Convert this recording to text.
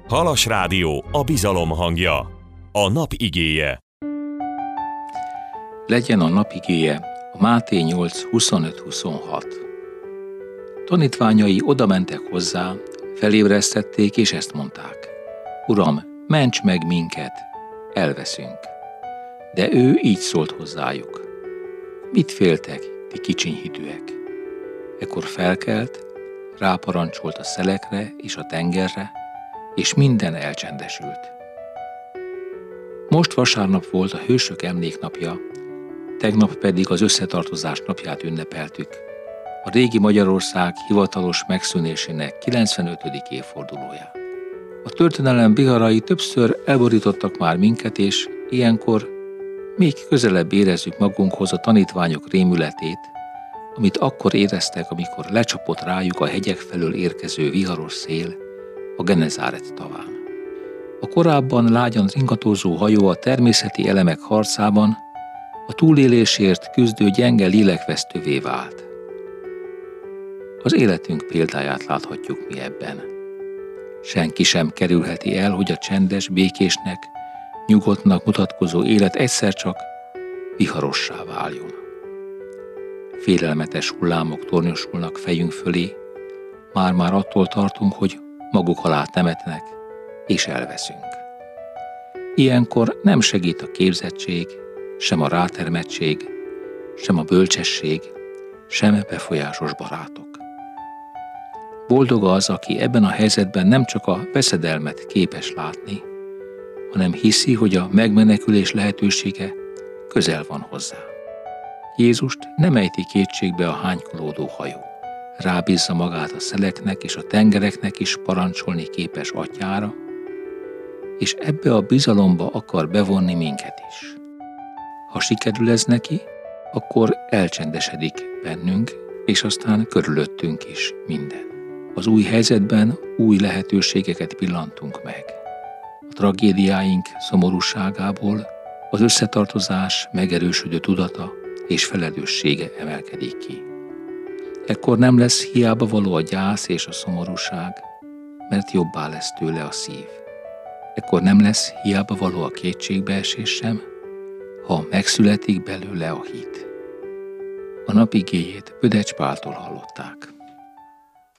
Halas Rádió, a bizalom hangja. A nap igéje. Legyen a nap igéje a Máté 8, 25-26. Tanítványai odamentek hozzá, felébresztették és ezt mondták: Uram, ments meg minket, elveszünk. De ő így szólt hozzájuk: Mit féltek, ti kicsiny hitűek? Ekkor felkelt, ráparancsolt a szelekre és a tengerre, és minden elcsendesült. Most vasárnap volt a Hősök emléknapja, tegnap pedig az Összetartozás napját ünnepeltük, a régi Magyarország hivatalos megszűnésének 95. évfordulóját. A történelem viharai többször elborítottak már minket, és ilyenkor még közelebb érezzük magunkhoz a tanítványok rémületét, amit akkor éreztek, amikor lecsapott rájuk a hegyek felől érkező viharos szél a Genezáret taván. A korábban lágyan ringatózó hajó a természeti elemek harcában a túlélésért küzdő gyenge lélekvesztővé vált. Az életünk példáját láthatjuk mi ebben. Senki sem kerülheti el, hogy a csendes, békésnek, nyugodtnak mutatkozó élet egyszer csak viharossá váljon. Félelmetes hullámok tornyosulnak fejünk fölé, már-már attól tartunk, hogy maguk alá temetnek, és elveszünk. Ilyenkor nem segít a képzettség, sem a rátermettség, sem a bölcsesség, sem befolyásos barátok. Boldog az, aki ebben a helyzetben nem csak a veszedelmet képes látni, hanem hiszi, hogy a megmenekülés lehetősége közel van hozzá. Jézust nem ejti kétségbe a hánykolódó hajó. Rábízza magát a szeleknek és a tengereknek is parancsolni képes atyára, és ebbe a bizalomba akar bevonni minket is. Ha sikerül ez neki, akkor elcsendesedik bennünk, és aztán körülöttünk is minden. Az új helyzetben új lehetőségeket pillantunk meg. A tragédiáink szomorúságából az összetartozás megerősödő tudata és felelőssége emelkedik ki. Ekkor nem lesz hiába való a gyász és a szomorúság, mert jobbá lesz tőle a szív. Ekkor nem lesz hiába való a kétségbeesés sem, ha megszületik belőle a hit. A nap igéjét Bödecs Páltól hallották.